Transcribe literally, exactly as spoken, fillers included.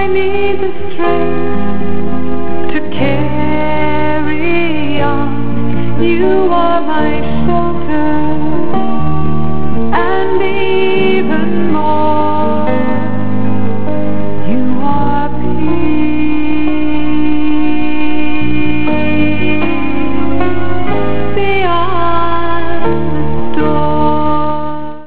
I need the strength to carry on. You